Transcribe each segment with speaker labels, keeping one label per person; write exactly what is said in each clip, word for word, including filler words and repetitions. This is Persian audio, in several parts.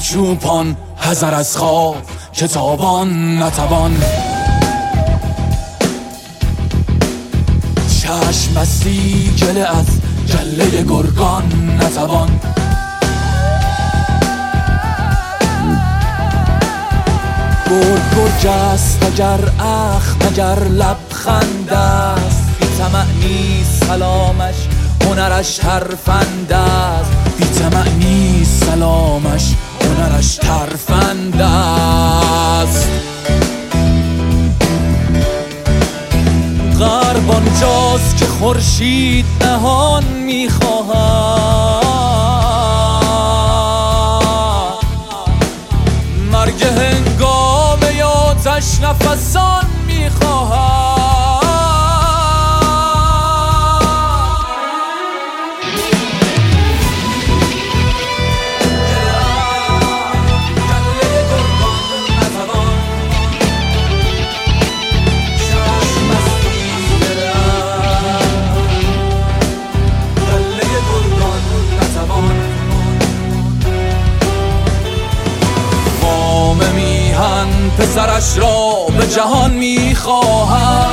Speaker 1: چوپان حذر از خواب کتابان نتوان. چشم بستی گله از گله گرگان نتوان. گرگ گرگ است اگر اخم اگر لبخند است، بی طمع نیست سلامش هنرش ترفند است. بی طمع نیست سلامش هنرش ترفند است. غرب آنجاست که خورشید نهان می‌خواهد، مرگ هنگام آتش نفسان می‌خواهد. پسرش را به جهان می‌خواهد،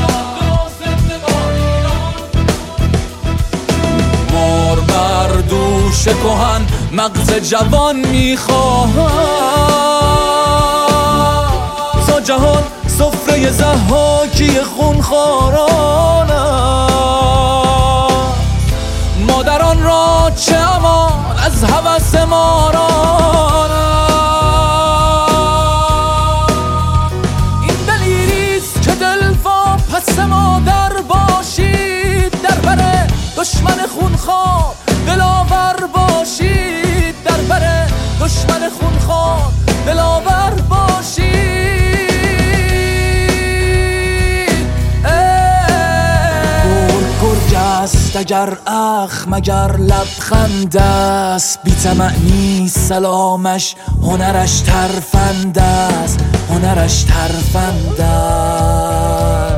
Speaker 1: مار بر دوش کهن مغز جوان می‌خواهد. تا جهان سفره ضحاکی خونخواران است، مادران را چه امان از هوس ماران است. پس مادر باشید در بر دشمن خونخوار، دلاور باشید در بر دشمن خونخوار، دلاور باشید. گرگ گرگ است اگر اخم اگر لبخند است، بی طمع نیست سلامش هنرش ترفند است، هنرش ترفند است.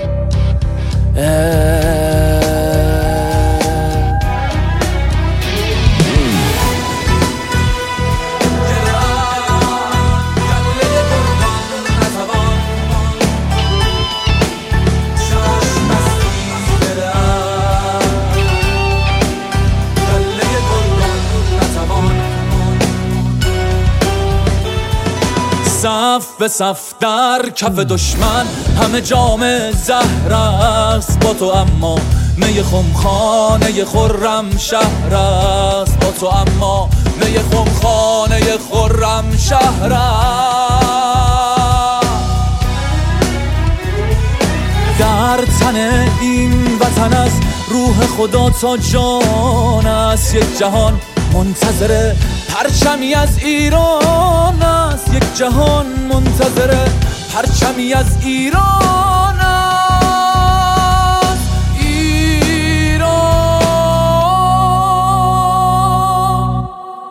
Speaker 1: صف به صف در کف دشمن همه جام زهر است با تو، اما می خمخانه خرم شهر است با تو، اما می خمخانه خرم شهر است. در تن این وطن از روح خدا تا جان است، یک جهان منتظر پرچمی از ایران است، یک جهان منتظر پرچمی از ایران است. ایران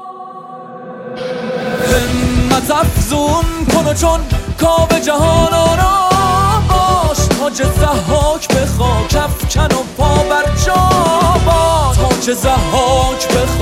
Speaker 1: همت افزون کن و چون کاو جهان آرا باش، تاج ضحاک به خاک افکن و پا بر جا باش، تاج ضحاک به